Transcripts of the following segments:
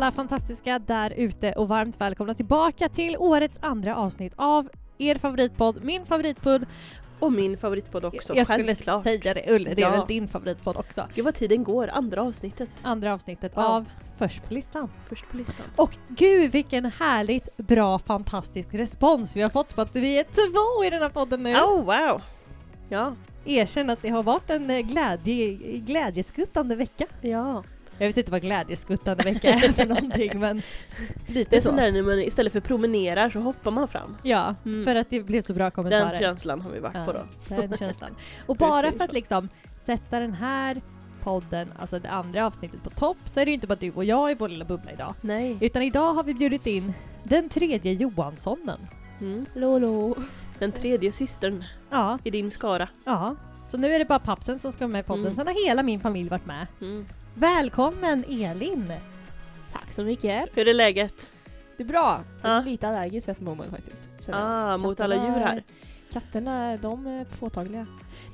alla fantastiska där ute och varmt välkomna tillbaka till årets andra avsnitt av er favoritpodd, min favoritpodd. Och min favoritpodd också, jag skulle självklart. säga det, Ulle, det är väl din favoritpodd också. Gud vad tiden går, andra avsnittet av Först på listan. Först på listan. Och gud vilken härligt, bra, fantastisk respons vi har fått på att vi är 2 i den här podden nu. Oh wow! Ja. Erkänn att det har varit en glädjeskuttande vecka. Ja. Jag vet inte vad glädjeskuttande vecka är för någonting, men lite det är så. sån där när man istället för promenerar så hoppar man fram. Ja, för att det blev så bra kommentarer. Den känslan har vi varit på då. Den känslan. Och bara för att liksom sätta den här podden, alltså det andra avsnittet på topp, så är det ju inte bara du och jag i vår lilla bubbla idag. Nej. Utan idag har vi bjudit in den 3:e Johanssonen. Lolo. Den 3:e systern i din skara. Ja, så nu är det bara pappsen som ska vara med i podden. Sen har hela min familj varit med. Välkommen Elin! Tack så mycket. Hur är läget? Det är bra. Jag är lite allergisk ett moment faktiskt. Mot alla djur här. Katterna, de är påtagliga.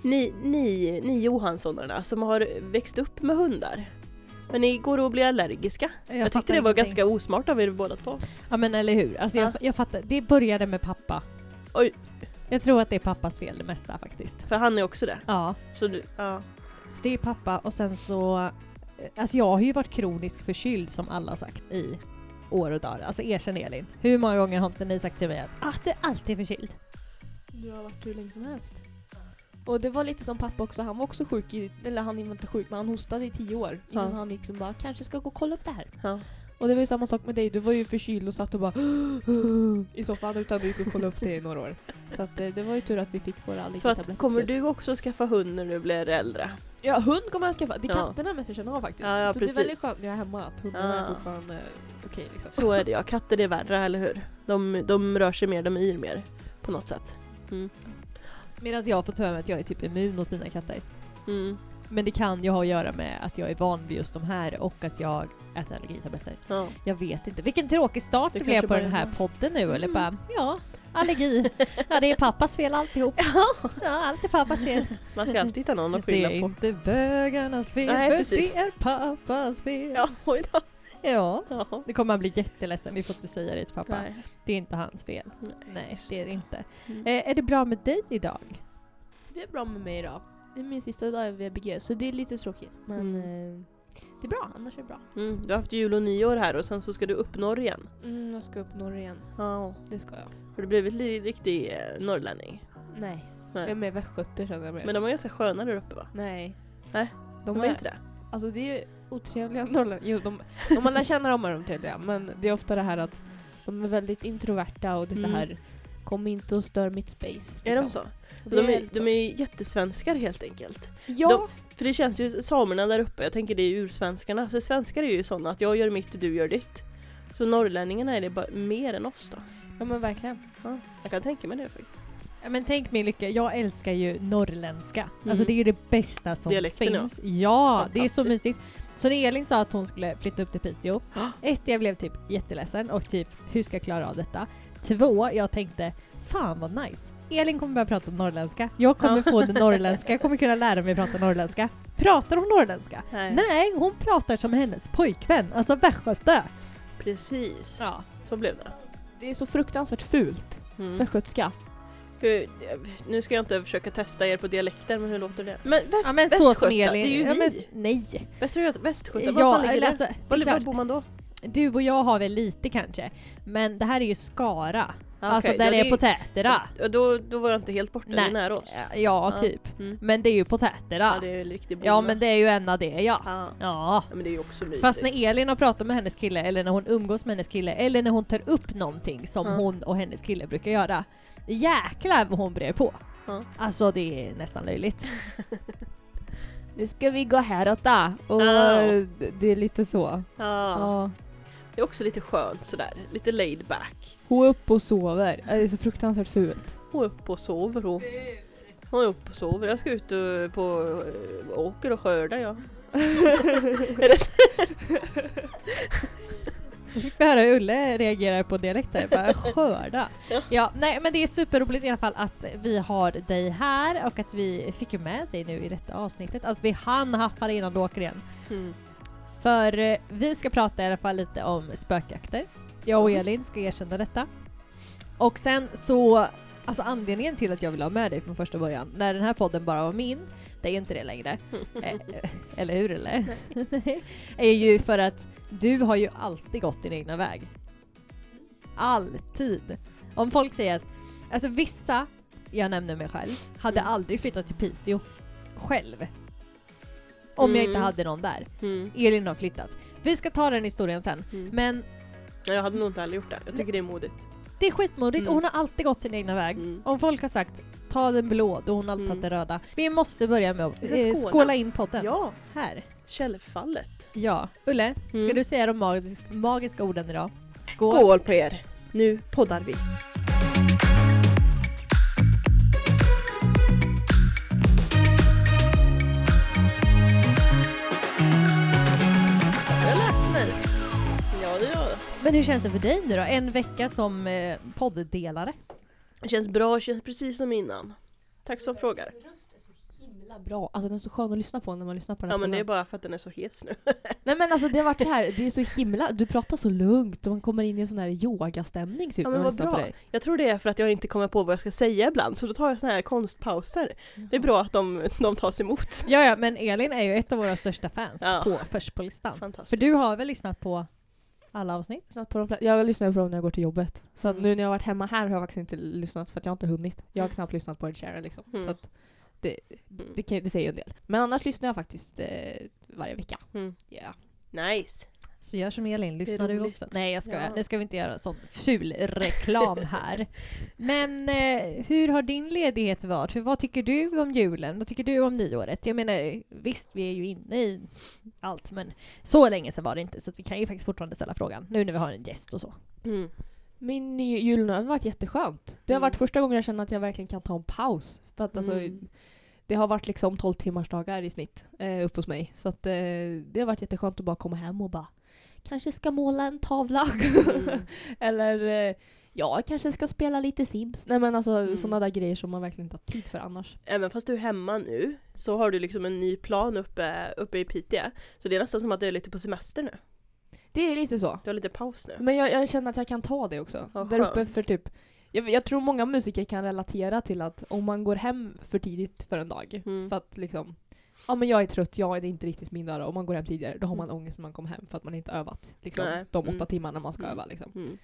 Ni Johanssonerna som har växt upp med hundar. Men ni går och blir allergiska. Jag tyckte det var ganska osmart av er båda två. Ja men eller hur. Alltså jag fattar. Det började med pappa. Oj. Jag tror att det är pappas fel det mesta faktiskt. För han är också det? Ja. Så det är pappa och sen så... Alltså jag har ju varit kroniskt förkyld som alla sagt i år och dagar. Alltså erkänn Elin. Hur många gånger har inte ni sagt till mig att du är alltid förkyld? Du har varit hur länge som helst. Och det var lite som pappa också. Han var också sjuk eller han var inte sjuk, men han hostade i 10 år. Innan han liksom bara, kanske ska gå och kolla upp det här. Ja. Och det var ju samma sak med dig. Du var ju förkyld och satt och bara i soffan utan du gick och kolla upp det i några år. Så att det var ju tur att vi fick våra allergitabletter. Så att kommer du också skaffa hund när du blir äldre? Ja, hund kommer jag skaffa. Det är katterna mest jag känner av faktiskt. Ja, så precis. det är väldigt skönt när jag är hemma att hundarna är fortfarande okej liksom. Så är det, ja. Katter är värre, eller hur? De rör sig mer, de yr mer på något sätt. Medan jag får tömma att jag är typ immun mot mina katter. Men det kan ju ha att göra med att jag är van vid just de här och att jag äter allergitabletter. Ja. Jag vet inte. Vilken tråkig start det blev på den här podden nu. Eller bara, allergi. Ja, det är pappas fel alltihop. Ja, allt är pappas fel. Man ska alltid hitta någon att skylla på. Det är inte bögarnas fel, det är pappas fel. Ja, oj då. Ja, det kommer att bli jätteledsen. Vi får inte säga det till pappa. Nej. Det är inte hans fel. Nej, det är det inte. Är det bra med dig idag? Det är bra med mig idag. Det är min sista dag i VBG, så det är lite tråkigt. Men det är bra, annars är det bra. Du har haft jul och nyår här och sen så ska du upp norr igen. Jag ska upp norr igen. Ja, det ska jag. Har du blivit riktig norrlänning? Nej. Jag är med västgöter känner jag med. Men de är ganska sköna där uppe va? Nej. De är inte det. Alltså det är otrevliga norrlänningar. Jo, om man lär känna dem är de trevliga. Men det är ofta det här att de är väldigt introverta och det är så här, kom inte och stör mitt space. Liksom. Är de så? De är jättesvenskar helt enkelt. Ja. För det känns ju samerna där uppe, jag tänker det är ju ursvenskarna. Så svenskar är ju sådana att jag gör mitt och du gör ditt. Så norrlänningarna är det bara mer än oss då. Ja men verkligen. Ja, jag kan tänka mig det faktiskt. Ja, men tänk min lycka, jag älskar ju norrländska. Alltså det är ju det bästa som dialekten, finns. Ja, det är så mysigt. Så när Elin sa att hon skulle flytta upp till Piteå, jag blev typ jätteledsen och typ, hur ska jag klara av detta? 2, jag tänkte, fan vad nice. Elin kommer börja prata norrländska. Jag kommer få det norrländska. Jag kommer kunna lära mig prata norrländska. Pratar hon norrländska? Nej, hon pratar som hennes pojkvän. Alltså västgöte. Precis. Ja. Så blev det. Det är så fruktansvärt fult. Västgötska. Nu ska jag inte försöka testa er på dialekter, men hur låter det? Men västgöta, så som Elin. Det är ju vi. Nej. Västgöta, var bor man då? Du och jag har väl lite kanske. Men det här är ju Skara. Okay, alltså där det är potäterna. Då var jag inte helt borta, det är nära oss. Ja, typ. Men det är ju potäterna. Ja, det är riktigt bonda. Ja, men det är ju ena det, ja. Men det är ju också mysigt. Fast när Elin har pratat med hennes kille, eller när hon umgås med hennes kille, eller när hon tar upp någonting som hon och hennes kille brukar göra. Jäklar vad hon brer på. Alltså det är nästan löjligt. Nu ska vi gå häråt då. Och det är lite så. Ja. Det är också lite skönt sådär. Lite laid back. Hon är uppe och sover. Det är så fruktansvärt fult. Hon är uppe och sover. Hon är uppe och sover. Jag ska ut på åker och skörda, ja. Är det så? Jag fick höra hur Ulle reagerar på dialekter. Bara skörda. Ja, nej, men det är superroligt i alla fall att vi har dig här och att vi fick med dig nu i detta avsnittet. Att vi hann haffa det innan du åker igen. För vi ska prata i alla fall lite om spökjakter. Jag och Elin ska erkänna detta. Och sen så, alltså anledningen till att jag vill ha med dig från första början, när den här podden bara var min, det är ju inte det längre, eller hur eller? är ju för att du har ju alltid gått din egna väg. Alltid. Om folk säger att, alltså vissa, jag nämner mig själv, hade aldrig flyttat till Piteå själv. Om jag inte hade någon där. Elin har flyttat. Vi ska ta den historien sen. Men jag hade nog inte heller gjort det. Jag tycker det är modigt. Det är skitmodigt och hon har alltid gått sin egna väg. Om folk har sagt, ta den blå, då hon alltid tagit den röda. Vi måste börja med att skåla in podden. Ja. Här. Källfallet. Ja. Ulle, ska du säga de magiska orden idag? Skål på er. Nu poddar vi. Men hur känns det för dig nu då? En vecka som podddelare. Det känns bra, det känns precis som innan. Tack som frågar. Röst är så himla bra. Alltså den är så skön att lyssna på när man lyssnar på den här Ja, men podden. det är bara för att den är så hes nu. Nej men alltså det har varit så här, det är så himla, du pratar så lugnt och man kommer in i en sån här yogastämning typ. Ja, men vad bra. Jag tror det är för att jag inte kommer på vad jag ska säga ibland, så då tar jag såna här konstpauser. Det är bra att de tas emot. Ja, men Elin är ju ett av våra största fans på först på listan. För du har väl lyssnat på alla avsnitt? Jag lyssnar på dem när jag går till jobbet. Så att nu när jag har varit hemma här har jag faktiskt inte lyssnat för att jag inte hunnit. Jag har knappt lyssnat på Ed Sheeran liksom. Så att det säger ju en del. Men annars lyssnar jag faktiskt varje vecka. Yeah. Nice. Så gör som Elin, lyssnar du också? Nej, jag ska. Nu ska vi inte göra sån ful reklam här. Men hur har din ledighet varit? Vad tycker du om julen? Vad tycker du om nyåret? Jag menar, visst vi är ju inne i allt, men så länge sedan var det inte. Så att vi kan ju faktiskt fortfarande ställa frågan. Nu när vi har en gäst och så. Min julen har varit jätteskönt. Det har varit första gången jag känner att jag verkligen kan ta en paus. För att alltså, det har varit liksom 12 timmars dagar i snitt upp hos mig. Så att det har varit jätteskönt att bara komma hem och bara kanske ska måla en tavla. Eller kanske ska spela lite Sims. Nej men alltså sådana där grejer som man verkligen inte har tid för annars. Även fast du är hemma nu så har du liksom en ny plan uppe i Piteå. Så det är nästan som att du är lite på semester nu. Det är lite så. Du har lite paus nu. Men jag känner att jag kan ta det också. Där uppe för typ jag tror många musiker kan relatera till att om man går hem för tidigt för en dag för att liksom men jag är trött, det är inte riktigt min dag. Om man går hem tidigare, då har man ångest när man kommer hem för att man inte övat liksom, de 8 timmarna man ska öva liksom.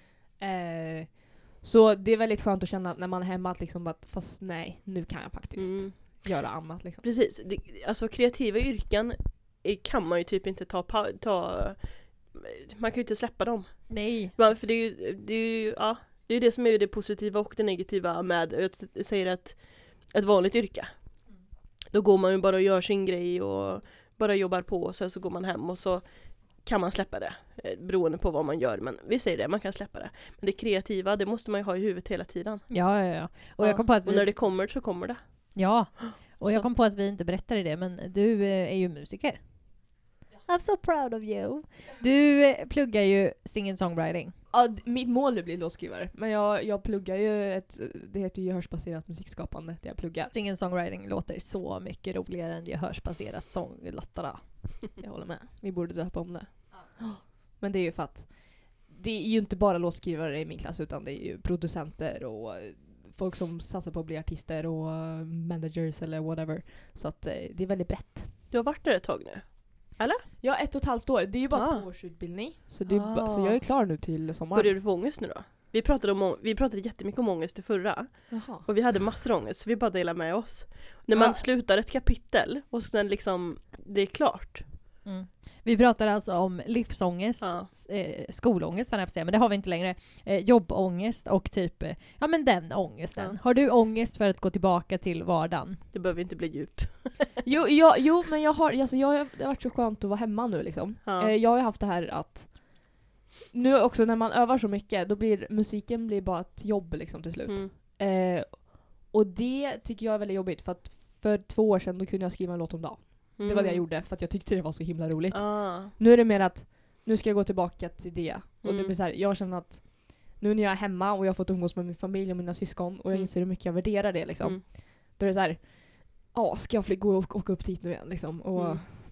Så det är väldigt skönt att känna att när man är hemma att liksom fast nej, nu kan jag faktiskt göra annat liksom. Precis, alltså kreativa yrken kan man ju typ inte ta man kan ju inte släppa dem. Nej. För det är ju det som är det positiva och det negativa med, jag säger att ett vanligt yrke. Då går man ju bara och gör sin grej och bara jobbar på och sen så går man hem och så kan man släppa det beroende på vad man gör. Men vi säger det, man kan släppa det. Men det kreativa, det måste man ju ha i huvudet hela tiden. Ja. Och jag kom på att och när det kommer så kommer det. Ja, och jag kom på att vi inte berättade det, men du är ju musiker. I'm so proud of you. Du pluggar ju sing-songwriting. Ja, mitt mål är att bli låtskrivare. Men jag pluggar ju det heter ju gehörsbaserat musikskapande, det jag pluggar. Sing-songwriting låter så mycket roligare än gehörsbaserat sånglattara. Jag håller med. Vi borde döpa om det. Men det är ju för att det är ju inte bara låtskrivare i min klass, utan det är ju producenter och folk som satsar på att bli artister och managers eller whatever. Så att det är väldigt brett. Du har varit där ett tag nu? Eller? Ja, 1,5 år. Det är ju bara 2 års utbildning. Så, så jag är klar nu till sommaren. Börjar du få ångest nu då? Vi pratade jättemycket om ångest i förra. Jaha. Och vi hade massor av ångest, så vi bara delade med oss. När man slutar ett kapitel och sen liksom, det är klart. Vi pratar alltså om livsångest, skolångest kan jag säga, men det har vi inte längre. Jobbångest och typ, men den ångesten. Har du ångest för att gå tillbaka till vardagen? Det behöver inte bli djup. Jo, men det har varit så skönt att vara hemma nu liksom. Jag har haft det här att nu också när man övar så mycket, då blir musiken bara ett jobb liksom till slut. Och det tycker jag är väldigt jobbigt, för att för 2 år sedan då kunde jag skriva en låt om dagen. Det var det jag gjorde för att jag tyckte det var så himla roligt. Nu är det mer att nu ska jag gå tillbaka till det. Och det blir så här, jag känner att nu när jag är hemma och jag har fått umgås med min familj och mina syskon och jag inser hur mycket jag värderar det liksom. Då är det så här, ska jag gå och åka upp dit nu igen liksom och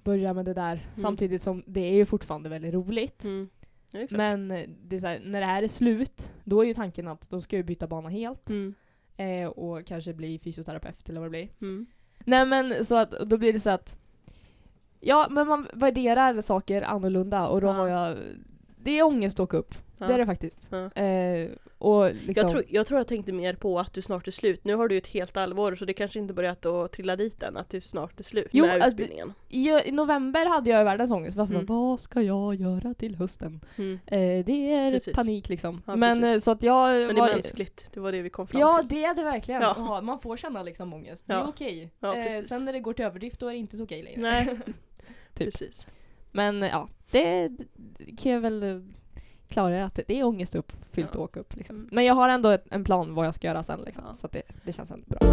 börja med det där. Samtidigt som det är ju fortfarande väldigt roligt. Det men det är så här, när det här är slut, då är ju tanken att då ska jag byta bana helt. Och kanske bli fysioterapeut eller vad det blir. Nej men så att då blir det så att ja, men man värderar saker annorlunda och då har jag det är ångest att åka upp. Det är det faktiskt. Och liksom, jag tror jag tänkte mer på att du snart är slut. Nu har du ett helt halvår så det kanske inte börjat att trilla dit än att du snart är slut med utbildningen. I november hade jag världens ångest. Vad ska jag göra till hösten? Det är panik liksom. Ja, men så att men det är mänskligt. Det var det vi kom fram till. Ja, det är det verkligen. Ja. Man får känna liksom ångest. Det är okej. Sen när det går till överdrift då är det inte så okej längre. Nej. Typ. Precis. Men ja, det kan jag väl klara att det är ångest uppfyllt att åka upp liksom. Men jag har ändå en plan vad jag ska göra sen liksom. Så att det känns ändå bra.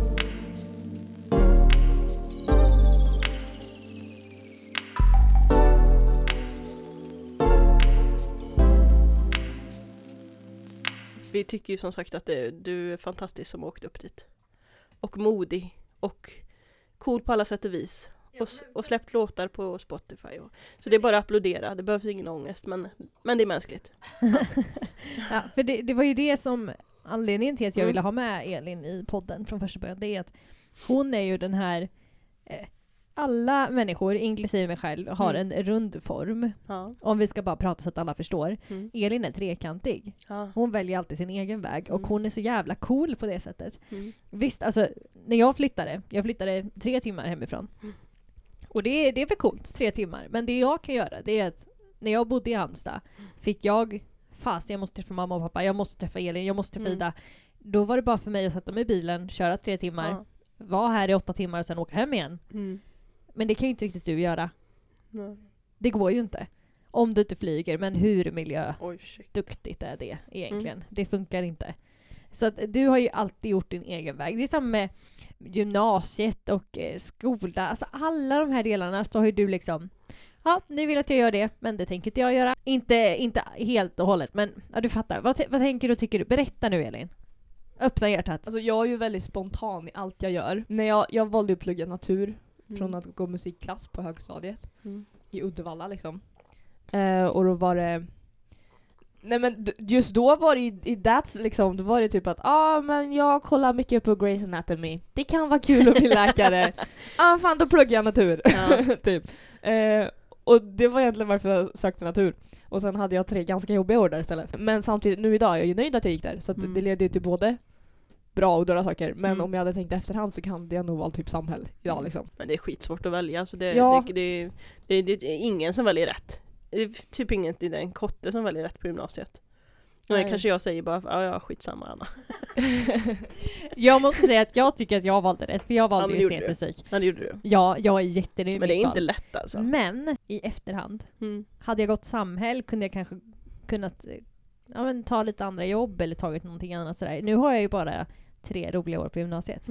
Vi tycker ju som sagt att du är fantastisk som åkt upp dit. Och modig och cool på alla sätt och vis. Och släppt låtar på Spotify. Så det är bara att applådera. Det behövs ingen ångest, men det är mänskligt. Ja, för det var ju det som anledningen till att jag ville ha med Elin i podden från första början. Det är att hon är ju den här alla människor, inklusive mig själv, har en rund form. Ja. Om vi ska bara prata så att alla förstår. Elin är trekantig. Ja. Hon väljer alltid sin egen väg. Och hon är så jävla cool på det sättet. Visst, alltså, när jag flyttade 3 timmar hemifrån. Och det är väl coolt, 3 timmar. Men det jag kan göra, det är att när jag bodde i Halmstad fick jag måste träffa mamma och pappa, jag måste träffa Elin, jag måste träffa Ida. Då var det bara för mig att sätta mig i bilen, köra 3 timmar, vara här i 8 timmar och sen åka hem igen. Men det kan ju inte riktigt du göra. Nej. Det går ju inte. Om du inte flyger, men hur miljöduktigt är det egentligen? Det funkar inte. Så att du har ju alltid gjort din egen väg. Det är samma med gymnasiet och skola. Alltså alla de här delarna så har ju du liksom, ja, nu vill att jag gör det, men det tänker inte jag göra. Inte helt och hållet, men ja, du fattar. Vad tänker du och tycker du? Berätta nu, Elin. Öppna hjärtat. Alltså jag är ju väldigt spontan i allt jag gör. När jag valde att plugga natur från att gå musikklass på högstadiet i Uddevalla liksom. Och då var det nej men just då var det i that's liksom, då var det typ att men jag kollar mycket på Grey's Anatomy. Det kan vara kul att bli läkare. Fan, då pluggar jag natur. Typ. Och det var egentligen varför jag sökte natur. Och sen hade jag 3 ganska jobbiga år där istället. Men samtidigt, nu idag är jag ju nöjd att jag gick där. Så att det leder ju till både bra och dåliga saker. Men om jag hade tänkt efterhand så kan jag nog vara typ samhälle idag liksom. Men det är skitsvårt att välja. Så det är ingen som väljer rätt. Det är typ inget i den kotte som väljer rätt på gymnasiet. Kanske jag säger bara skitsamma Anna. Jag måste säga att jag tycker att jag valde rätt. För jag valde estetmusik. Ja, det gjorde du. Ja, jag är jättenöjd. Men det är inte lätt alltså. Men i efterhand hade jag gått samhäll kunde jag kanske kunnat ta lite andra jobb eller tagit någonting annat sådär. Nu har jag ju bara 3 roliga år på gymnasiet.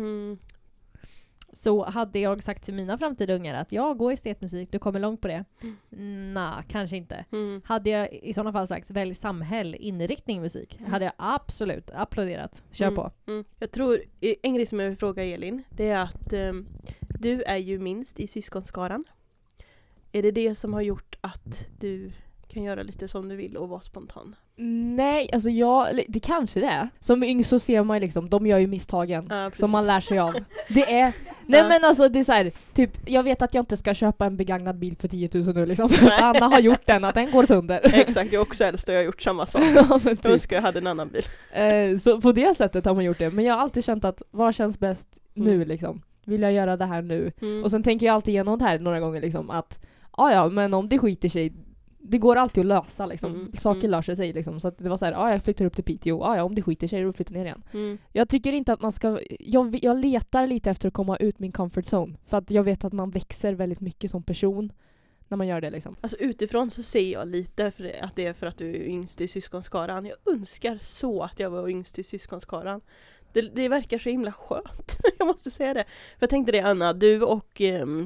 Så hade jag sagt till mina framtida ungar att jag går estetmusik, du kommer långt på det. Nej, kanske inte. Hade jag i sådana fall sagt välj samhäll, inriktning musik, hade jag absolut applåderat. Kör på. Jag tror, en grej som jag vill fråga Elin, det är att du är ju minst i syskonskaran. Är det som har gjort att du kan göra lite som du vill och vara spontan? Nej, alltså det kanske det är. Som yngst så ser man liksom, de gör ju misstagen som man lär sig av. Det är, men alltså det är så här, typ, jag vet att jag inte ska köpa en begagnad bil för 10 000 nu liksom. Anna har gjort den, att den går sönder. Exakt, jag också äldst och jag har gjort samma sak. Jag önskar jag hade en annan bil. Så på det sättet har man gjort det. Men jag har alltid känt att vad känns bäst nu liksom? Vill jag göra det här nu? Och sen tänker jag alltid igenom det här några gånger liksom, att men om det skiter sig, det går alltid att lösa liksom. Saker löser sig liksom. Så att det var så här, jag flyttar upp till Piteå. Om det skiter sig då flyttar ner igen. Jag tycker inte att man ska, jag letar lite efter att komma ut min comfort zone. För att jag vet att man växer väldigt mycket som person när man gör det liksom. Alltså utifrån så ser jag lite att det är för att du är yngst i syskonskaran. Jag önskar så att jag var yngst i syskonskaran. Det verkar så himla skönt. Jag måste säga det. För jag tänkte det, Anna, du och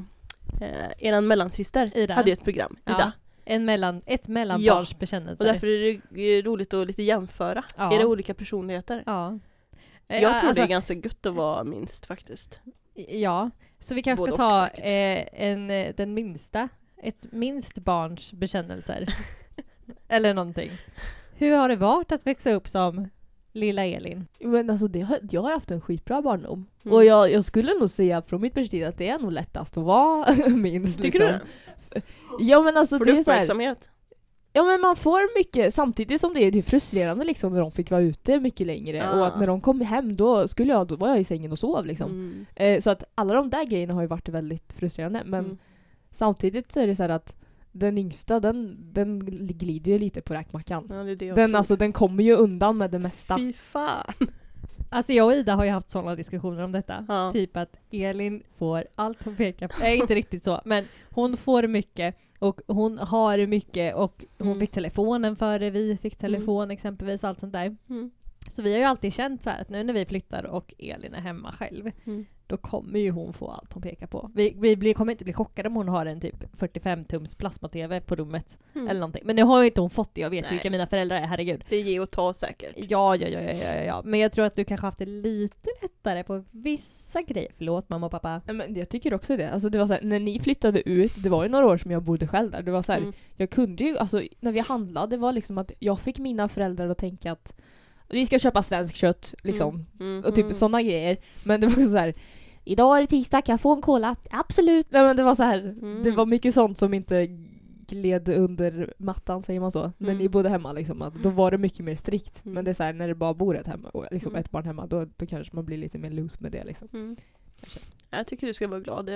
eran mellansyster Ida hade ett program. Ida. Ett mellanbarns bekännelse. Och därför är det roligt att lite jämföra era olika personligheter. Ja. Jag tror det är ganska gött att vara minst faktiskt. Ja, så vi kanske Både ska ta och säkert. den minsta, ett minst barns bekännelser. Eller någonting. Hur har det varit att växa upp som lilla Elin? Men alltså jag har haft en skitbra barndom. Och jag skulle nog säga från mitt perspektiv att det är nog lättast att vara minst. Tycker liksom. du det? Ja, men alltså Får det du är så här, uppmärksamhet? ja, men man får mycket, samtidigt som det är frustrerande liksom när de fick vara ute mycket längre. Och att när de kom hem då var jag i sängen och sov liksom. Så att alla de där grejerna har ju varit väldigt frustrerande. Men samtidigt så är det så här att den yngsta, den glider ju lite på räkmackan. Ja, det är det den kommer ju undan med det mesta. Fy fan. Alltså jag och Ida har ju haft sådana diskussioner om detta. Ja. Typ att Elin får allt hon pekar på. Nej, inte riktigt så. Men hon får mycket och hon har mycket och hon fick telefonen före vi fick telefon exempelvis och allt sånt där. Så vi har ju alltid känt så här att nu när vi flyttar och Elin är hemma själv då kommer ju hon få allt hon pekar på. Vi kommer inte bli chockade om hon har en typ 45-tums plasma-tv på rummet eller någonting. Men nu har ju inte hon fått det. Jag vet vilka mina föräldrar är, herregud. Det är ge och ta säkert. Ja. Men jag tror att du kanske haft det lite lättare på vissa grejer. Förlåt mamma och pappa. Men jag tycker också det. Alltså det var så här, när ni flyttade ut, det var ju några år som jag bodde själv där. Det var så här, jag kunde ju, alltså när vi handlade, det var liksom att jag fick mina föräldrar att tänka att vi ska köpa svensk kött liksom. Och typ sådana grejer. Men det var så här, idag är det tisdag, kan jag få en cola? Absolut. Nej, men det var så här, det var mycket sånt som inte gled under mattan, säger man så. När ni bodde hemma liksom, att då var det mycket mer strikt. Men det är så här, när det bara bor ett hemma och liksom ett barn hemma, då kanske man blir lite mer loose med det liksom. Jag tycker du ska vara glad.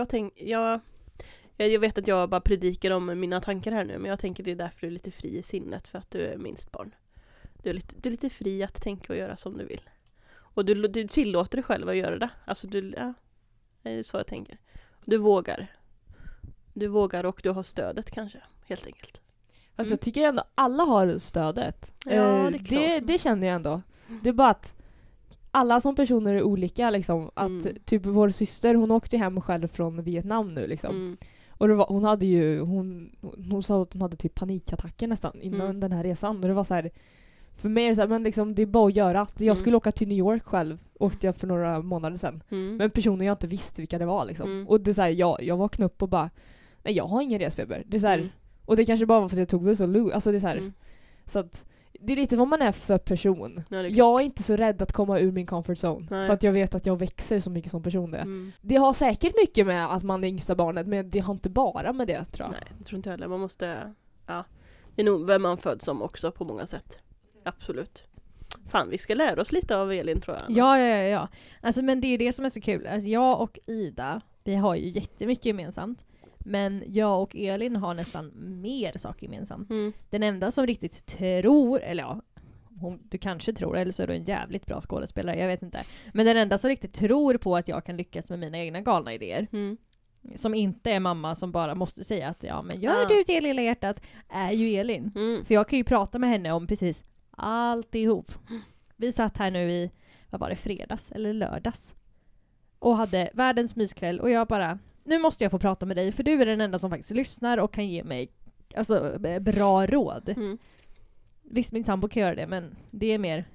Jag vet att jag bara predikar om mina tankar här nu, men jag tänker det är därför du är lite fri i sinnet, för att du är minst barn. Du är lite fri att tänka och göra som du vill. Och du tillåter dig själv att göra det. Alltså det är så jag tänker. Du vågar. Du vågar och du har stödet kanske, helt enkelt. Alltså jag tycker ändå alla har stödet. Ja, det känner jag ändå. Det är bara att alla som personer är olika liksom. Att typ vår syster, hon åkte hem själv från Vietnam nu liksom. Och hon hade ju hon sa att hon hade typ panikattacker nästan innan den här resan. Och det var så här, för mig är det så här, men liksom, det är bara att göra. Jag skulle åka till New York själv. Åkte jag för några månader sedan. Men personer jag inte visste vilka det var liksom. Och det är så här, jag vaknade upp och bara, nej, jag har ingen resfeber. Det är så här, och det kanske bara var för att jag tog det så lugnt. Alltså det är så här, så att det är lite vad man är för person. Jag är inte så rädd att komma ur min comfort zone. För att jag vet att jag växer så mycket som person det. Det har säkert mycket med att man är yngsta barnet, men det har inte bara med det, tror jag. Nej, jag tror inte heller. Man måste, det är nog vem man föds som också på många sätt. Absolut. Fan, vi ska lära oss lite av Elin, tror jag. Ja. Alltså, men det är ju det som är så kul. Alltså, jag och Ida, vi har ju jättemycket gemensamt. Men jag och Elin har nästan mer saker gemensamt. Den enda som riktigt tror, eller ja, du kanske tror, eller så är du en jävligt bra skådespelare, jag vet inte. Men den enda som riktigt tror på att jag kan lyckas med mina egna galna idéer, som inte är mamma som bara måste säga att ja, men gör du det lilla hjärtat, är ju Elin. För jag kan ju prata med henne om precis alltihop. Vi satt här nu i, vad var det, fredags eller lördags, och hade världens myskväll, och jag bara, nu måste jag få prata med dig, för du är den enda som faktiskt lyssnar och kan ge mig bra råd. Visst, min sambo kan göra det, men det är mer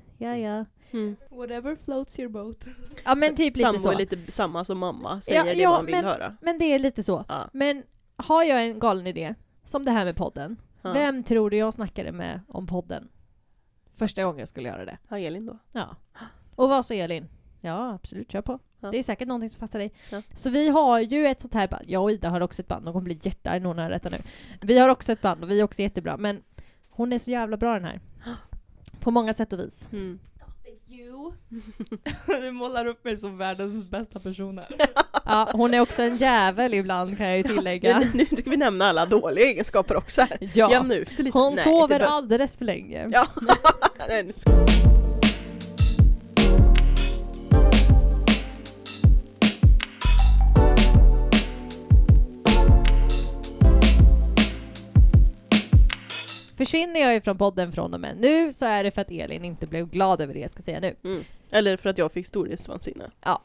Whatever floats your boat. Ja, men typ lite sambo så. Är lite samma som mamma, säger det man vill höra. Men det är lite så. Men har jag en galen idé, som det här med podden, vem tror du jag snackade med om podden första gången jag skulle göra det? Ja, Elin då. Ja. Och vad sa Elin? Ja, absolut, kör på. Ja. Det är säkert någonting som passar dig. Ja. Så vi har ju ett sånt här band. Jag och Ida har också ett band. De kommer bli jättearg någon här rätta nu. Vi har också ett band och vi är också jättebra. Men hon är så jävla bra, den här. På många sätt och vis. Du målar upp mig som världens bästa person här. Ja, hon är också en jävel ibland, kan jag ju tillägga. Nu ska vi nämna alla dåliga egenskaper också här. Ja. Jämna ut det lite. Hon sover alldeles för länge. Ja. Försvinner jag ifrån podden från och med nu, så är det för att Elin inte blev glad över det jag ska säga nu. Eller för att jag fick storhetsvansinne. Ja.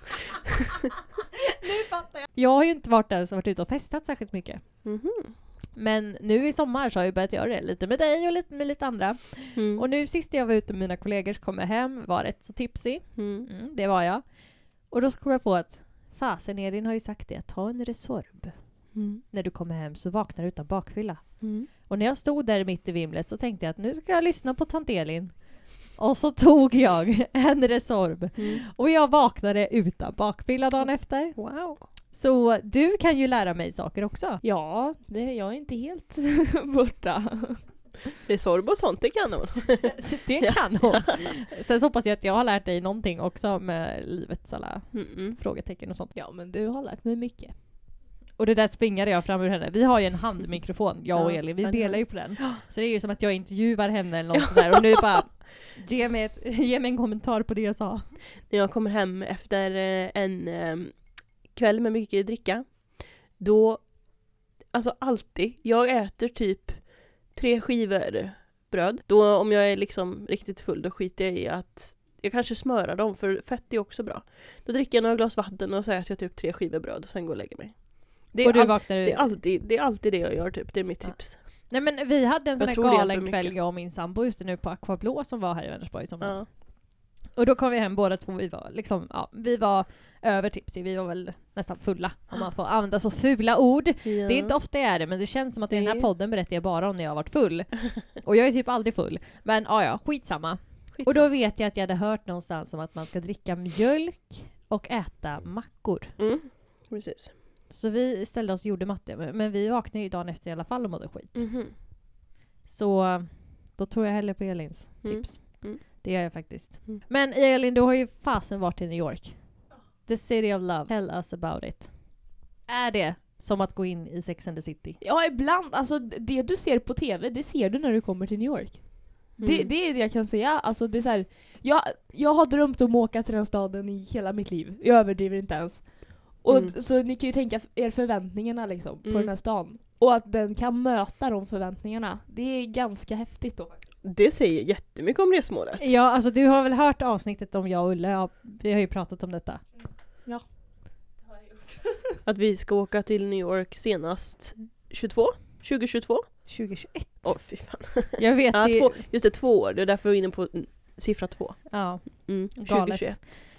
Nu fattar jag. Jag har ju inte varit ute och festat särskilt mycket. Men nu i sommar så har jag börjat göra det. Lite med dig och lite med lite andra. Och nu sist jag var ute med mina kollegor så kom jag hem. Var rätt så tipsig. Det var jag. Och då kom jag på att fasen Elin har ju sagt det. Ta en Resorb. När du kommer hem så vaknar du utan bakfylla. Och när jag stod där mitt i vimlet så tänkte jag att nu ska jag lyssna på tant Elin. Och så tog jag en Resorb. Och jag vaknade utan bakfylla dagen efter. Wow. Så du kan ju lära mig saker också. Ja, jag är inte helt borta. Resorb och sånt, det kan hon. Det kan hon. Sen så hoppas jag att jag har lärt dig någonting också med livets alla frågetecken och sånt. Ja, men du har lärt mig mycket. Och det där tvingade jag fram ur henne. Vi har ju en handmikrofon, jag och Elin. Vi delar ju på den. Så det är ju som att jag intervjuar henne eller något där. Och nu bara, ge mig en kommentar på det jag sa. När jag kommer hem efter en kväll med mycket dricka, då, alltså alltid, jag äter typ 3 skivor bröd. Då om jag är liksom riktigt full, då skiter jag i att jag kanske smörar dem, för fett är också bra. Då dricker jag några glas vatten och så äter jag typ 3 skivor bröd och sen går och lägger mig. Det är alltid det jag gör typ, det är mitt tips. Nej men vi hade en sån här galen kväll, jag och min sambo just nu på Aquablå som var här i Vänersborg som ja. Och då kom vi hem båda två, vi var över tipsig, vi var väl nästan fulla om man får använda så fula ord. Ja. Det är inte ofta jag är det, men det känns som att i den här podden berättar jag bara om när jag har varit full. Och jag är typ aldrig full. Men ja, skitsamma. Och då vet jag att jag hade hört någonstans om att man ska dricka mjölk och äta mackor. Precis. Så vi ställde oss och gjorde matte, men vi vaknade ju dagen efter i alla fall och mådde skit. Så då tror jag hellre på Elins tips. Det gör jag faktiskt. Men Elin, du har ju fasen varit i New York. The City of Love. Tell us about it. Är det som att gå in i Sex and the City? Ja, ibland. Alltså det du ser på tv, det ser du när du kommer till New York. Det är det jag kan säga. Alltså det är så här, jag har drömt om att åka till den staden i hela mitt liv. Jag överdriver inte ens. Och så ni kan ju tänka er förväntningarna liksom på den här stan. Och att den kan möta de förväntningarna. Det är ganska häftigt då. Det säger jättemycket om resmålet. Ja, alltså du har väl hört avsnittet om jag och Ulle. Ja, vi har ju pratat om detta. Ja, det har jag gjort. Att vi ska åka till New York senast 2022? 2021. Fy fan. Jag vet ja, just det, 2 år. Det är därför vi är inne på siffra 2. Ja, 2021.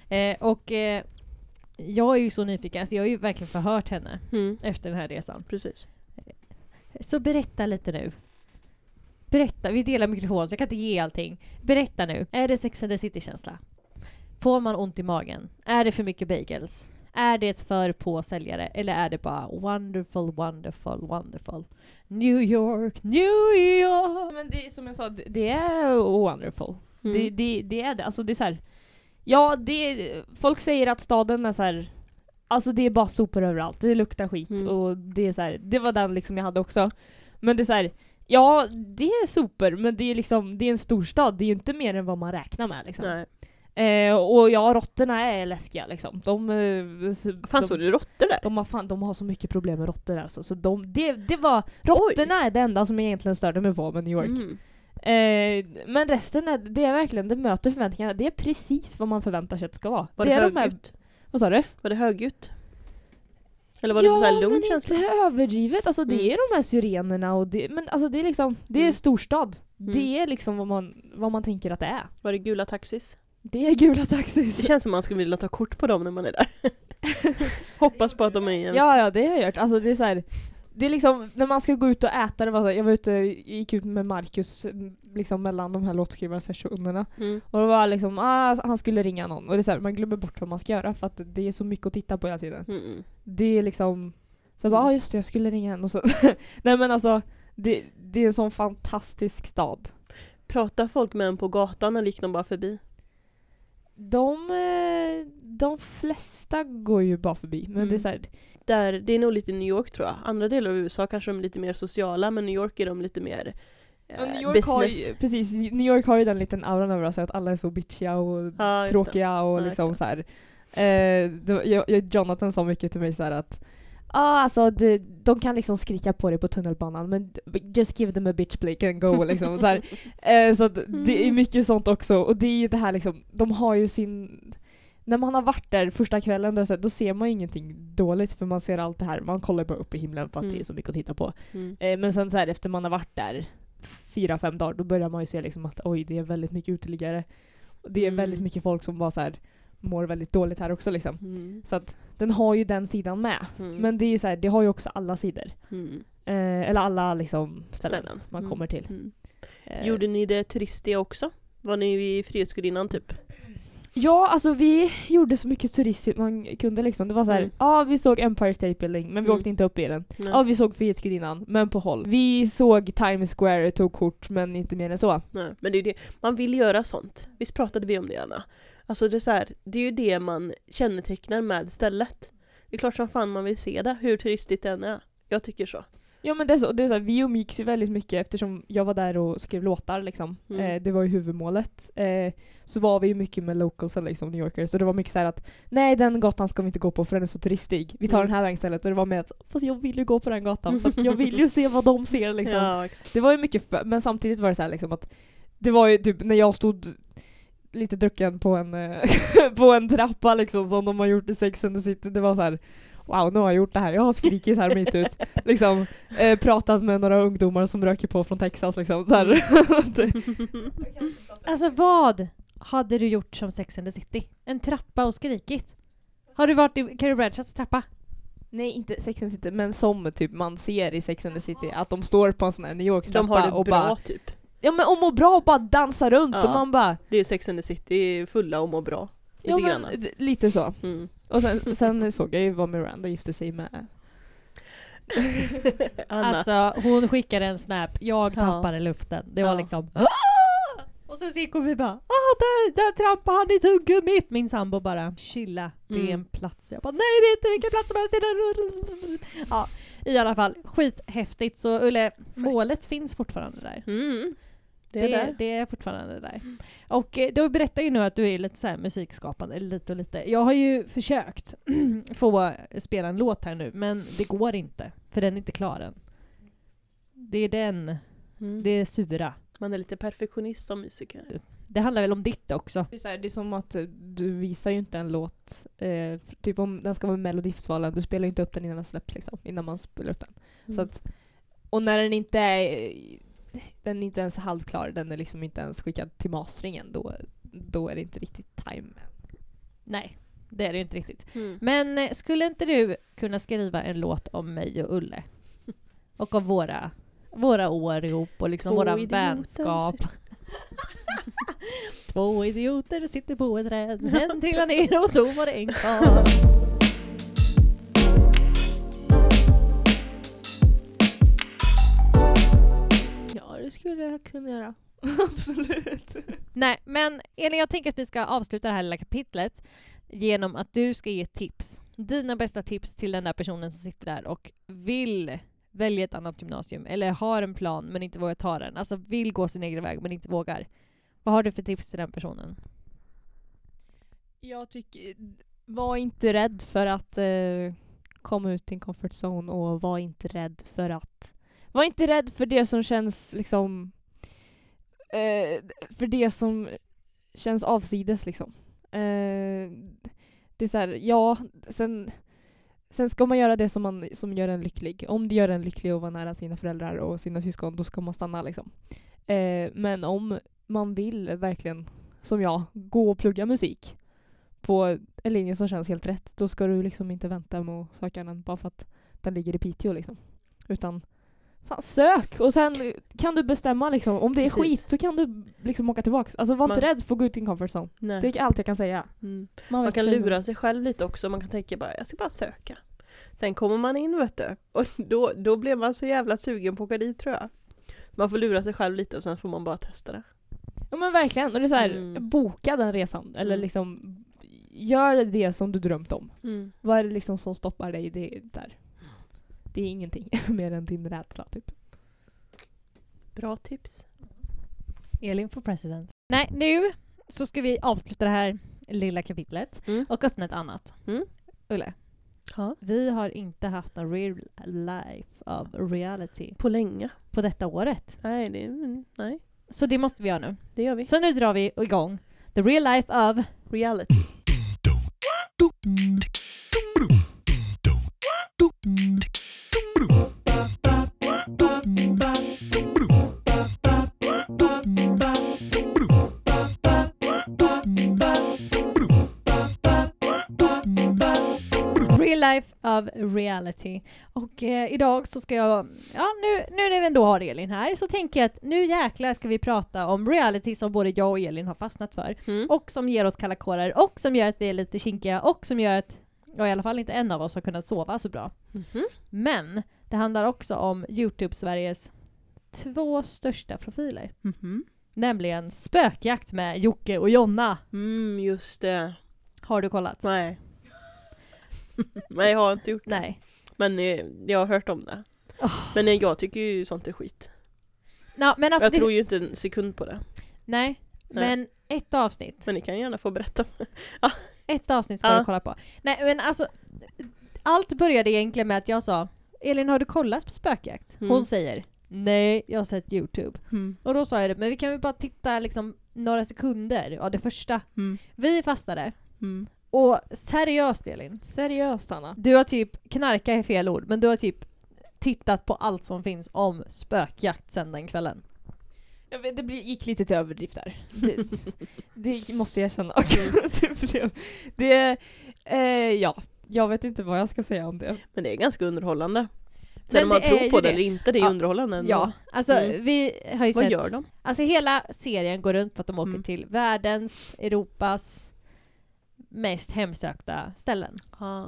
Jag är ju så nyfiken. Alltså jag har ju verkligen förhört henne efter den här resan. Precis. Så berätta lite nu. Berätta, vi delar mikrofon så jag kan inte ge allting. Berätta nu, är det Sex and the City-känsla? Får man ont i magen? Är det för mycket bagels? Är det ett för på säljare? Eller är det bara wonderful, wonderful, wonderful? New York, New York! Men det, som jag sa, det är wonderful. Det är det. Alltså det är så här, ja, folk säger att staden är så här, alltså det är bara sopor överallt. Det luktar skit och det är så här, det var den liksom jag hade också. Men det är så här, ja, det är sopor, men det är liksom, det är en storstad. Det är ju inte mer än vad man räknar med liksom. Nej. Och ja, råttorna är läskiga liksom. Såg du råttor där? De har så mycket problem med råttor alltså. Så råttorna är det enda som jag egentligen störde mig på med New York. Men resten det är verkligen, det möter förväntningarna. Det är precis vad man förväntar sig att det ska vara. Var det högljutt? Vad sa du? Var det högljutt? Eller var det väldigt lugn känsla? Inte överdrivet. Alltså det är de här syrenerna och men alltså det är liksom, det är storstad. Det är liksom vad man tänker att det är. Var det gula taxis? Det är gula taxis. Det känns som man skulle vilja ta kort på dem när man är där. Hoppas på att de är igen. Ja, det har jag gjort. Alltså det är så här, det är liksom när man ska gå ut och äta, jag var ute, gick ut med Marcus liksom mellan de här låtskrivarsessionerna. Och det var liksom, han skulle ringa någon. Och det är så här, man glömmer bort vad man ska göra för att det är så mycket att titta på hela tiden. Det är liksom, så bara, just det, jag skulle ringa en och så. Nej men alltså, det är en sån fantastisk stad. Pratar folk med en på gatan eller gick de bara förbi? De flesta går ju bara förbi, men det är så här, det är nog lite New York tror jag. Andra delar av USA kanske de är lite mer sociala, men New York är de lite mer business. Precis, New York har ju den liten auran över sig att alla är så bitchiga och tråkiga och liksom så här. Jonathan sa mycket till mig så här att alltså de kan liksom skrika på dig på tunnelbanan, men just give them a bitch play and go liksom så här. Så att det är mycket sånt också, och det är ju det här liksom, de har ju när man har varit där första kvällen då ser man ju ingenting dåligt för man ser allt det här. Man kollar bara upp i himlen för att det är så mycket att titta på. Men sen så här, efter man har varit där 4-5 dagar, då börjar man ju se liksom att oj, det är väldigt mycket uteliggare. Det är väldigt mycket folk som bara så här mår väldigt dåligt här också liksom. Så att den har ju den sidan med. Men det är ju så här, det har ju också alla sidor. Eller alla liksom ställen man kommer till. Gjorde ni det turistiga också? Var ni i Frihetsgudinnan typ? Ja, alltså vi gjorde så mycket turistiskt man kunde liksom. Det var så här, vi såg Empire State Building, men vi åkte inte upp i den. Ja, vi såg Frihetsgudinnan, men på håll. Vi såg Times Square, tog kort, men inte mer än så. Nej, men det är det. Man vill göra sånt. Visst pratade vi om det, Anna? Alltså det är så här, det är ju det man kännetecknar med stället. Det är klart som fan man vill se det, hur turistigt det än är. Jag tycker så. Ja, men det är så här, vi umgicks ju väldigt mycket eftersom jag var där och skrev låtar liksom. Det var ju huvudmålet. Så var vi ju mycket med locals liksom, New Yorkers. Så det var mycket så här att nej, den gatan ska vi inte gå på för den är så turistig. Vi tar den här vägen istället. Och det var med att fast jag vill ju gå på den gatan för att jag vill ju se vad de ser liksom. Ja, det var ju mycket men samtidigt var det så här liksom att det var ju typ när jag stod lite drucken på en på en trappa liksom som de har gjort i Sex and the City. Det var så här, wow, nu har jag gjort det här. Jag har skrikit här mitt ut. Liksom, pratat med några ungdomar som röker på från Texas. Liksom, så här. Alltså vad hade du gjort som Sex and the City? En trappa och skrikit? Har du varit i Carrie Bradshaws trappa? Nej, inte Sex and the City, men som typ man ser i Sex and the City. Att de står på en sån här New York-trappa. De har det och bra bara, typ. Ja, men om och bra och bara dansa runt. Och man bara, det är Sex and the City fulla om och bra. Ja, men lite så. Och sen såg jag ju vad Miranda gifte sig med. Alltså, hon skickade en snap. Jag tappade luften. Det var liksom och så gick hon vi bara där trampade han i tuggummit. Min sambo bara, chilla, det är en plats. Jag bara, nej det är inte vilken plats som helst. Ja, i alla fall, skithäftigt. Så Ulle, målet finns fortfarande där. Det är fortfarande där. Och då berättar ju nu att du är lite så här musikskapande, lite och lite. Jag har ju försökt få spela en låt här nu, men det går inte, för den är inte klar än. Det är den, det är sura. Man är lite perfektionist som musiker. Det handlar väl om ditt också. Det är som att du visar ju inte en låt, typ om den ska vara med Melodifestivalen, du spelar ju inte upp den innan den släpps liksom, innan man spelar upp den. Så att, och när den inte är ens halvklar, den är liksom inte ens skickad till masteringen, då är det inte riktigt time. Nej, det är det ju inte riktigt. Men skulle inte du kunna skriva en låt om mig och Ulle? Och om våra år ihop och liksom våra vänskap. 2 idioter sitter på ett träd. En trillar ner och då var det en kvar. Ja, det skulle jag kunna göra. Absolut. Nej, men Elin, jag tänker att vi ska avsluta det här lilla kapitlet genom att du ska ge tips. Dina bästa tips till den där personen som sitter där och vill välja ett annat gymnasium eller har en plan men inte vågar ta den. Alltså vill gå sin egen väg men inte vågar. Vad har du för tips till den personen? Jag tycker, var inte rädd för att komma ut i en comfort zone och var inte rädd för det som känns liksom för det som känns avsides liksom. Det är så här, ja, sen ska man göra det som gör en lycklig. Om det gör en lycklig att vara nära sina föräldrar och sina syskon, då ska man stanna liksom. Men om man vill verkligen, som jag, gå och plugga musik på en linje som känns helt rätt, då ska du liksom inte vänta med att söka den bara för att den ligger i Piteå liksom. Utan fan, sök! Och sen kan du bestämma liksom, om det är skit så kan du liksom åka tillbaka. Alltså var inte rädd för att gå ut i en comfort zone. Nej. Det är allt jag kan säga. Man kan lura sig själv lite också. Man kan tänka bara, jag ska bara söka. Sen kommer man in, vet du. Och då blir man så jävla sugen på att åka dit, tror jag. Man får lura sig själv lite och sen får man bara testa det. Ja, men verkligen. Och det är så här, boka den resan. Eller liksom, gör det som du drömt om. Vad är det liksom som stoppar dig? Det är ingenting mer än din rädsla typ. Bra tips. Elin for president. Nej, nu så ska vi avsluta det här lilla kapitlet och öppna ett annat. Ulle, vi har inte haft en real life of reality på länge. På detta året. Nej. Så det måste vi göra nu. Det gör vi. Så nu drar vi igång The real life of reality. Real life of reality. Och idag så ska jag, nu när vi ändå har Elin här, så tänker jag att nu jäklar ska vi prata om reality som både jag och Elin har fastnat för. Och som ger oss kalla kårar, och som gör att vi är lite kinkiga, och som gör att i alla fall inte en av oss har kunnat sova så bra. Men det handlar också om YouTube Sveriges 2 största profiler. Nämligen Spökjakt med Jocke och Jonna. Just det. Har du kollat? Nej. Nej, jag har inte gjort det. Nej. Men jag har hört om det. Men jag tycker ju sånt är skit. Men alltså jag tror ju inte en sekund på det. Nej, men ett avsnitt. Men ni kan gärna få berätta. Ett avsnitt ska du kolla på. Nej, men alltså allt började egentligen med att jag sa: Elin, har du kollat på Spökjakt? Hon säger: nej, jag har sett YouTube. Och då sa jag det, men vi kan väl bara titta liksom några sekunder av det första. Vi fastnade. Och seriöst, Elin. Seriöst, Anna. Du har typ, knarka är fel ord, men du har typ tittat på allt som finns om spökjakt sen den kvällen. Jag vet, gick lite till överdrift där. Det måste jag erkänna. Jag vet inte vad jag ska säga om det. Men det är ganska underhållande. Sen om man tror på det eller inte, det är underhållande ändå. Ja, alltså vi har ju Vad sett... gör de? Alltså hela serien går runt på att de åker till världens, Europas mest hemsökta ställen.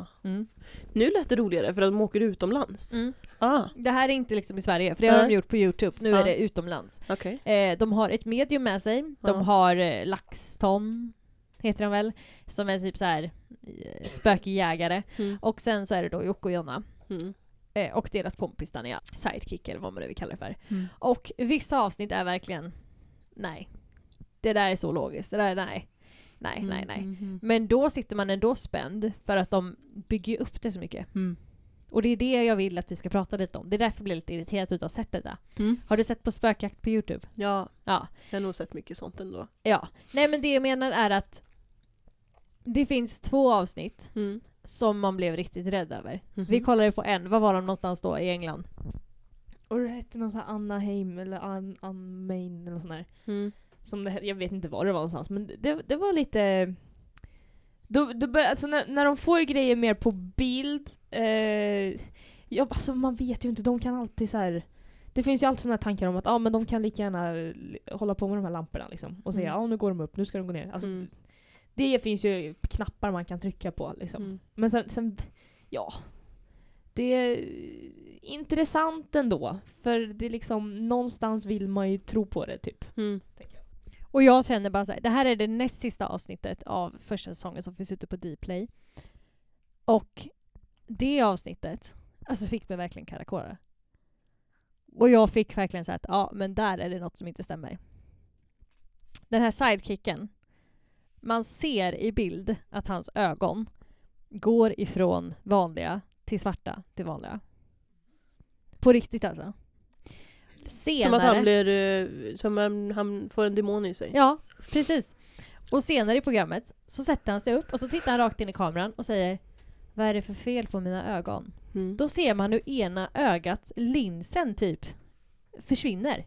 Nu lät det roligare för att de åker utomlands. Det här är inte liksom i Sverige, för det har de gjort på YouTube. Nu är det utomlands. De har ett medium med sig. De har LaxTon, heter de väl, som är typ så här spökjägare. Och sen så är det då Jocke och Jonna. Och deras kompis Dania, sidekick eller vad man vill kalla det för. Och vissa avsnitt är verkligen nej. Det där är så logiskt. Det där är nej. Men då sitter man ändå spänd för att de bygger upp det så mycket. Och det är det jag vill att vi ska prata lite om. Det är därför jag blir lite irriterad ut av sett detta. Har du sett på Spökjakt på YouTube? Ja. Jag har nog sett mycket sånt ändå. Ja. Nej, men det jag menar är att det finns 2 avsnitt som man blev riktigt rädd över. Vi kollade på en. Var de någonstans då i England? Och det hette någon sån här Anna Heim eller Ann Main eller sån där. Som det, jag vet inte var det var någonstans, men det var lite... Alltså när de får grejer mer på bild, alltså man vet ju inte, de kan alltid så här. Det finns ju alltid såna här tankar om att men de kan lika gärna hålla på med de här lamporna liksom, och säga nu går de upp, nu ska de gå ner. Alltså, det finns ju knappar man kan trycka på liksom. Men sen det är intressant ändå, för det liksom någonstans vill man ju tro på det typ. Och jag känner bara så här, det här är det näst sista avsnittet av första säsongen som finns ute på Dplay. Och det avsnittet alltså fick mig verkligen kalla kårar. Och jag fick verkligen så att men där är det något som inte stämmer. Den här sidekicken, man ser i bild att hans ögon går ifrån vanliga till svarta till vanliga. På riktigt alltså. Senare, som att han blir han får en demon i sig. Ja, precis. Och senare i programmet så sätter han sig upp och så tittar han rakt in i kameran och säger: vad är det för fel på mina ögon? Då ser man hur ena ögat, linsen typ, försvinner.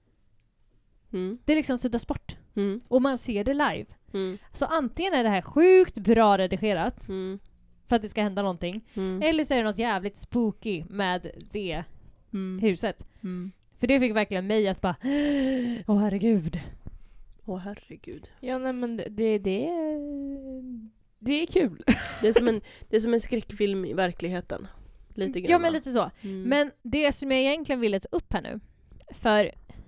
Det är liksom suddas bort. Och man ser det live. Så antingen är det här sjukt bra redigerat för att det ska hända någonting, eller så är det något jävligt spooky med det huset. För det fick verkligen mig att bara herregud. Herregud. Ja, nej, men det är kul. Det är som en skräckfilm i verkligen. Lite grann. Ja, men lite så. Men det som jag egentligen ville ta upp här nu, för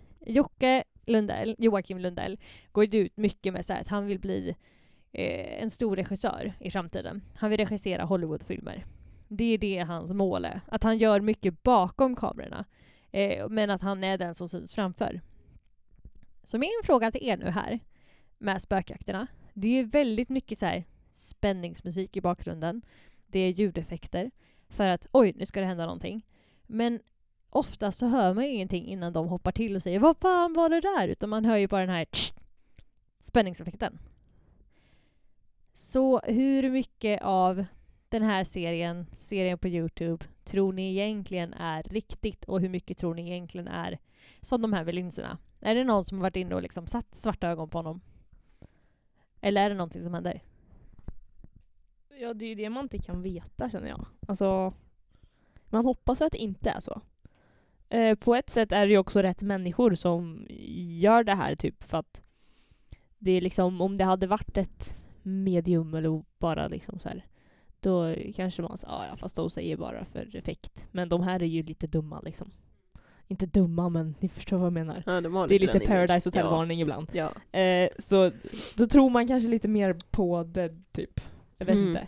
Joakim Lundell går ju ut mycket med så här att han vill bli en stor regissör i framtiden. Han vill regissera Hollywoodfilmer. Det är det hans mål är. Att han gör mycket bakom kamerorna. Men att han är den som syns framför. Så min fråga till er nu här med spökjakterna, det är ju väldigt mycket så här spänningsmusik i bakgrunden. Det är ljudeffekter för att nu ska det hända någonting. Men ofta så hör man ju ingenting innan de hoppar till och säger vad fan var det där? Utan man hör ju bara den här spänningseffekten. Så hur mycket av den här serien på YouTube, tror ni egentligen är riktigt? Och hur mycket tror ni egentligen är som de här vid linserna? Är det någon som har varit inne och liksom satt svarta ögon på honom? Eller är det någonting som händer? Ja, det är ju det man inte kan veta, känner jag. Alltså, man hoppas att det inte är så. På ett sätt är det ju också rätt människor som gör det här, typ för att det är liksom, om det hade varit ett medium eller bara liksom så här, då kanske man säger, ja fast de säger bara för effekt. Men de här är ju lite dumma liksom. Inte dumma, men ni förstår vad jag menar. Ja, det är lite Paradise Hotel-varning ibland. Ja. Så då tror man kanske lite mer på det, typ. Jag vet inte.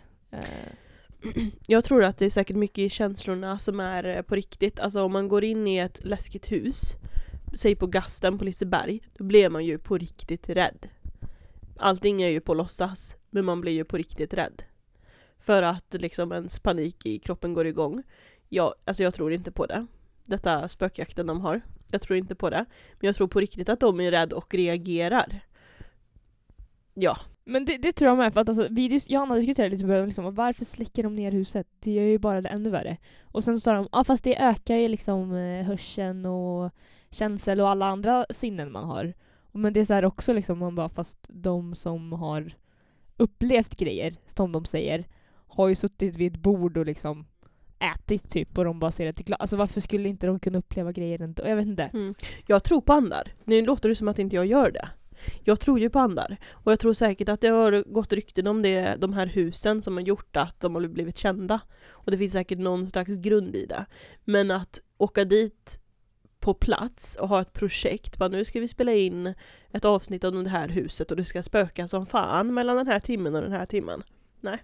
Jag tror att det är säkert mycket i känslorna som är på riktigt. Alltså om man går in i ett läskigt hus, säg på Gasten på Liseberg, då blir man ju på riktigt rädd. Allting är ju på låtsas, men man blir ju på riktigt rädd. För att liksom ens panik i kroppen går igång. Alltså jag tror inte på det. Detta spökjakten de har. Jag tror inte på det. Men jag tror på riktigt att de är rädda och reagerar. Ja. Men det tror jag med, för att alltså, Johanna diskuterade lite på liksom, varför släcker de ner huset? Det gör ju bara det ännu värre. Och sen så sa de, fast det ökar ju liksom hörseln och känsel och alla andra sinnen man har. Men det är så här också liksom, man bara, fast de som har upplevt grejer, som de säger, har ju suttit vid ett bord och liksom ätit typ, och de bara ser det till klart. Alltså varför skulle inte de kunna uppleva grejer ändå? Jag vet inte. Jag tror på andar. Nu låter det som att inte jag gör det. Jag tror ju på andar. Och jag tror säkert att det har gått rykten om de här husen som har gjort att de har blivit kända. Och det finns säkert någon slags grund i det. Men att åka dit på plats och ha ett projekt. Bara, nu ska vi spela in ett avsnitt av det här huset och det ska spöka som fan mellan den här timmen och den här timmen. Nej.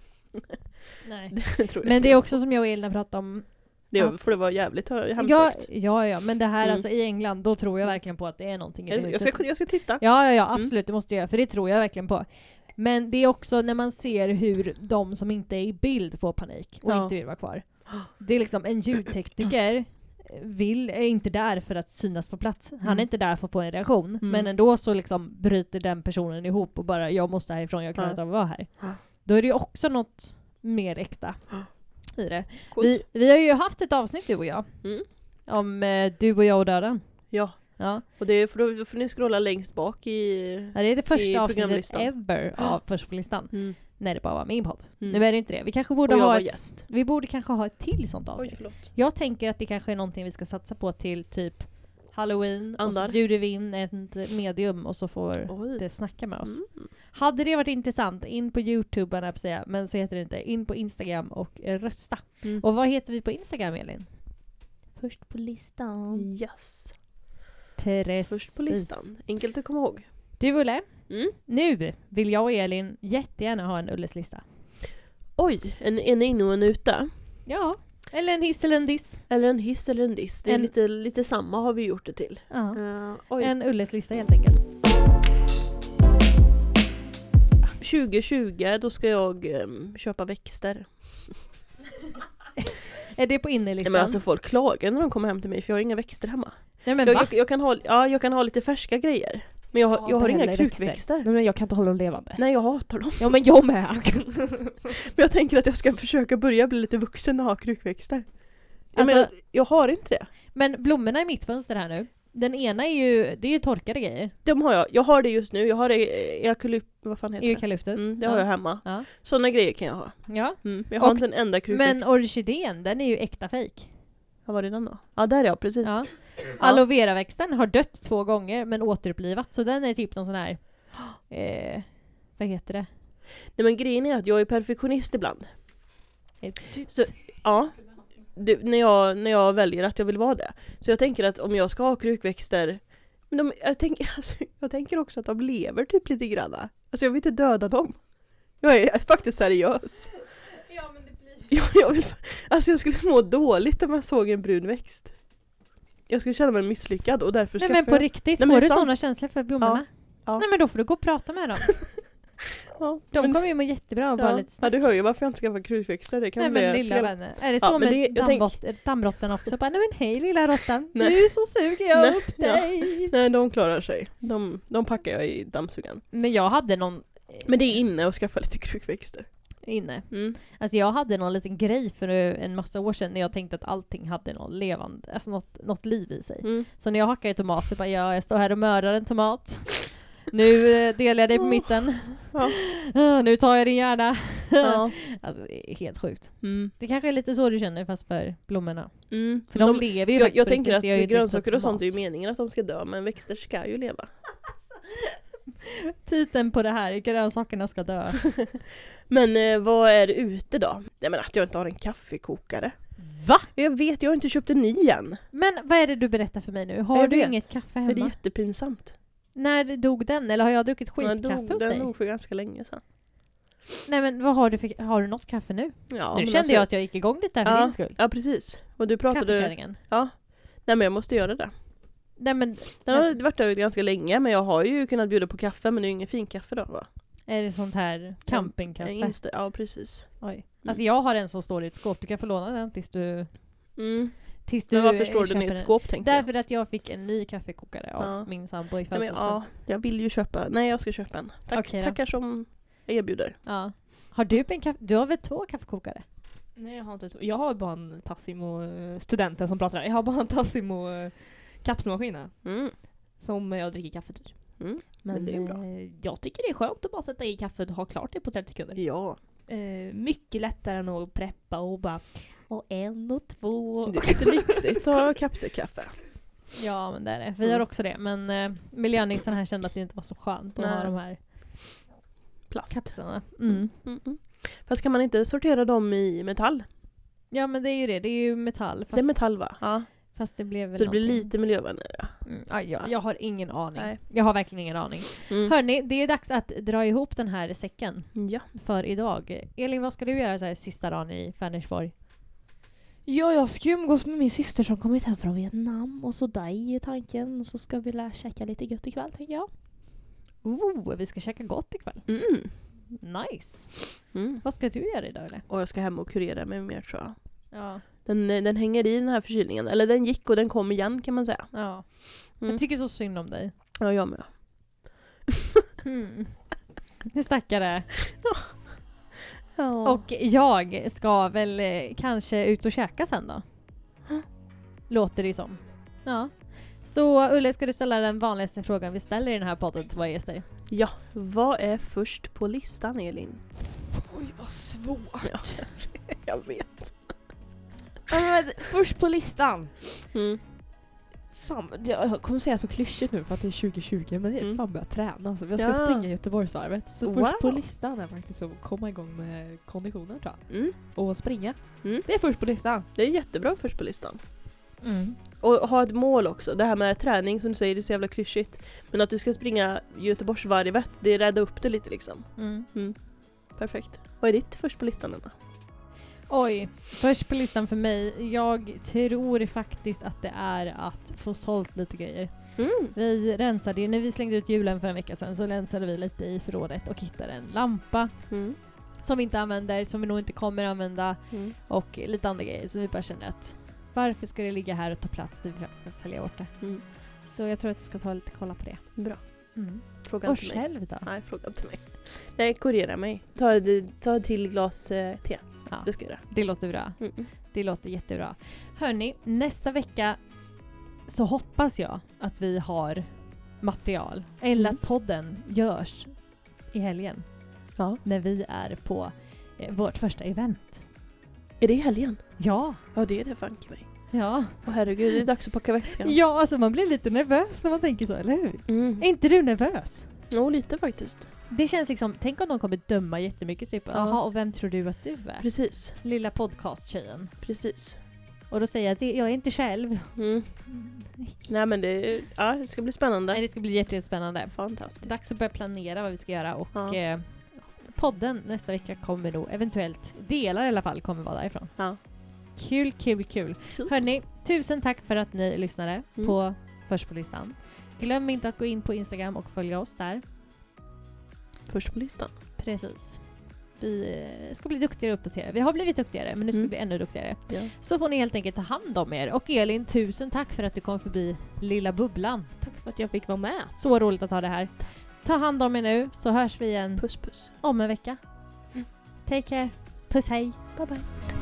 Det tror jag. Men det är också som jag och Elina pratade om. Det får det vara jävligt hemsökt. Ja, men det här alltså i England, då tror jag verkligen på att det är någonting i huset. Jag ska titta. Ja, absolut, det måste jag göra, för det tror jag verkligen på. Men det är också när man ser hur de som inte är i bild får panik och inte vill vara kvar. Det är liksom en ljudtekniker är inte där för att synas på plats. Han är inte där för att få en reaktion. Men ändå så liksom bryter den personen ihop och bara, jag måste härifrån, jag klarar inte av att vara här. Då är det ju också något mer äkta i det. Vi har ju haft ett avsnitt, du och jag, om Du och jag och döden. Ja. Och det är, då får ni scrolla längst bak i det är det första avsnittet ever av först på listan. När det bara var min podd. Nu är det inte det. Vi kanske borde ha vi borde kanske ha ett till sånt avsnitt. Jag tänker att det kanske är någonting vi ska satsa på till typ Halloween. Och så bjuder vi in ett medium och så får det snacka med oss. Hade det varit intressant, in på YouTube, men så heter det inte. In på Instagram och rösta. Och vad heter vi på Instagram, Elin? Först på listan. Yes. Precis. Först på listan. Enkelt att komma ihåg. Du, Ulle, nu vill jag och Elin jättegärna ha en Ulles lista. Oj, en in och en ute. Ja, eller en hiss eller en diss. Eller en hiss eller en diss. Det är lite samma har vi gjort det till. En Ulles lista helt enkelt. 2020, då ska jag köpa växter. Är det på innerlistan? Men alltså folk klagar när de kommer hem till mig för jag har inga växter hemma. Nej, men jag kan ha lite färska grejer. Men jag har inga krukväxter. Nej, men jag kan inte hålla dem levande. Nej, jag hatar dem. Ja, men jag med. Men jag tänker att jag ska försöka börja bli lite vuxen och ha krukväxter. Alltså, jag har inte det. Men blommorna i mitt fönster här nu. Den ena det är ju torkade grejer. De har jag. Jag har det just nu. Jag har vad fan heter det? Eukalyptus. Det har jag hemma. Ja. Sådana grejer kan jag ha. Ja. Jag har inte en enda krukväxt. Men orkidén, den är ju äkta fake. Vad var det den då? Ja, där är jag, precis. Ja. Aloe vera-växten har dött 2 gånger men återupplivat. Så den är typ någon sån här... vad heter det? Nej, men grejen är att jag är perfektionist ibland. Så, ja. När jag väljer att jag vill vara det. Så jag tänker att om jag ska ha krukväxter... Men jag tänker också att de lever typ lite grann. Alltså jag vill inte döda dem. Jag är faktiskt seriös. Ja, men det blir... jag skulle må dåligt om jag såg en brun växt. Jag skulle känna mig misslyckad och därför ska men på riktigt, får du sådana känslor för blommorna? Ja. Nej, men då får du gå och prata med dem. De kommer ju må jättebra och bara lite snabbt. Ja, du hör ju varför jag inte skaffar krukväxter. Det kan bli lilla fel. vänner. Är det så med dammråttan också? Bara, nej men hej lilla råttan. Nu så suger jag upp dig. Nej, de klarar sig. De packar jag i dammsugaren. Men jag hade någon Men det är inne att skaffa lite krukväxter. Inne. Mm. Alltså jag hade någon liten grej för en massa år sedan när jag tänkte att allting hade någon levande, alltså något liv i sig. Mm. Så när jag hackar i tomater, bara jag står här och mördar en tomat. Nu delar jag dig på mitten. Ja. Nu tar jag din hjärna. Ja. Alltså det är helt sjukt. Mm. Det kanske är lite så du känner fast för blommorna. Mm. För de lever ju faktiskt jag på tänker riktigt. att Det är ju grönsaker inte och sånt är ju mat. meningen att de ska dö, men växter ska ju leva. Titeln på det här, grönsakerna ska dö. Men vad är det ute då? Nej, men att jag inte har en kaffekokare. Va? Jag vet, jag har inte köpt en ny än. Men vad är det du berättar för mig nu? Har Jag du vet. inget kaffe Men det är hemma? jättepinsamt. När dog den? Eller har jag druckit skitkaffe hos Den dig? nog för ganska länge sedan. Nej men vad har du för, har du något kaffe nu? Ja, Nu men kände alltså- jag att jag gick igång lite här för din skull. Ja, precis. Och du pratade... Kaffekärringen. Ja. Nej, men jag måste göra det. Nej men Den har varit där ganska länge, men jag har ju kunnat bjuda på kaffe, men det är ju ingen fin kaffe då, va? är det sånt här campingkaffe? Ja, precis. Oj. Alltså jag har en som står i ett skåp. Du kan få låna den tills du Men varför står den köper i ett skåp, tänker jag? Därför att jag fick en ny kaffekokare av min sambo i Nej, men, födelsedagspresent. jag vill ju köpa. Nej, jag ska köpa en. Okej då. Tackar som erbjuder. Ja. Har du du har väl 2 kaffekokare? Nej, jag har inte så. Jag har bara en Tassimo, studenten som pratar här. Jag har bara en Tassimo kapselmaskin som jag dricker kaffe till. Men det är ju bra. jag tycker det är skönt att bara sätta i kaffet och ha klart det på 30 sekunder. Ja. Mycket lättare än att preppa och bara och 1 och 2. Det är lite lyxigt att ha kapselkaffe. Ja men det är det. Vi har också det. Men miljönissen här kände att det inte var så skönt att ha de här plast. kapslarna. Fast kan man inte sortera dem i metall? Ja men det är ju det. Det är ju metall. Fast, Det är metall, va? Ja. fast det blev väl Så det blir någonting. lite miljövänligare. Jag har ingen aning. Nej. Jag har verkligen ingen aning. Hörni, det är dags att dra ihop den här säcken Ja. för idag. Elin, vad ska du göra så här sista dagen i Färnäsborg? Ja, jag ska umgås med min syster som kommit hem från Vietnam och så dig i tanken. Och så ska vi käka lite gött ikväll, tänker jag. Vi ska käka gott ikväll. Nice. Vad ska du göra idag eller? Och jag ska hem och kurera mig mer, tror jag. Ja. Den hänger i den här förkylningen. Eller den gick och den kom igen, kan man säga. Ja. Jag tycker så synd om dig. Ja, jag med. Nu stackare. Ja. Och jag ska väl kanske ut och käka sen då. Låter det som. Ja. Så Ulle, ska du ställa den vanligaste frågan vi ställer i den här podden till våra gäster? Ja, vad är först på listan, Elin? Oj, vad svårt. Ja, jag vet. Först på listan. Mm. Fan, jag kommer säga så klyschigt nu för att det är 2020, men det är fan börja träna. Alltså. Jag ska springa Göteborgsvarvet. Så först på listan är faktiskt att komma igång med konditionen, tror jag. Mm. Och springa. Mm. Det är först på listan. Det är jättebra först på listan. Mm. Och ha ett mål också. Det här med träning, som du säger, det är så jävla klyschigt. Men att du ska springa Göteborgsvarvet, det räddar upp det lite liksom. Perfekt. Vad är ditt först på listan, Anna? Oj, först på listan för mig. Jag tror faktiskt att det är att få sålt lite grejer. Vi rensade ju, när vi slängde ut julen för en vecka sedan, så rensade vi lite i förrådet och hittade en lampa som vi inte använder, som vi nog inte kommer använda och lite andra grejer. Så vi bara känner att varför ska det ligga här och ta plats när vi faktiskt ska sälja bort det? Så jag tror att jag ska ta lite kolla på det. Bra. Fråga Och till mig. själv då? Nej, fråga till mig. Nej, kurera mig. Ta ett till glas te. Ja, Det ska jag göra. det låter bra. Det låter jättebra. Hörni, nästa vecka så hoppas jag att vi har material. Eller att podden görs i helgen. Ja. När vi är på vårt första event. Är det i helgen? Ja. Ja, det är det fan mig. Ja. Åh herregud, det är dags att packa väskan. Ja, alltså man blir lite nervös när man tänker så, eller hur? Är inte du nervös? Jo, lite faktiskt. Det känns liksom, tänk om de kommer döma jättemycket typ, jaha, och vem tror du att du är? Precis. Lilla podcast-tjejen. Precis. Och då säger jag att jag är inte själv. Nej, men det ska bli spännande. Nej, det ska bli jättespännande. Fantastiskt. Dags att börja planera vad vi ska göra och podden nästa vecka kommer då eventuellt, delar i alla fall, kommer vara därifrån. Ja. Kul. Hörni, tusen tack för att ni lyssnade på Först på listan. Glöm inte att gå in på Instagram och följa oss där. Först på listan. Precis. Vi ska bli duktigare och uppdaterade. Vi har blivit duktigare, men nu ska vi bli ännu duktigare. Ja. Så får ni helt enkelt ta hand om er. Och Elin, tusen tack för att du kom förbi Lilla Bubblan. Tack för att jag fick vara med. Så roligt att ha det här. Ta hand om er nu så hörs vi igen Puss puss. om en vecka. Take care. Puss hej. Bye bye.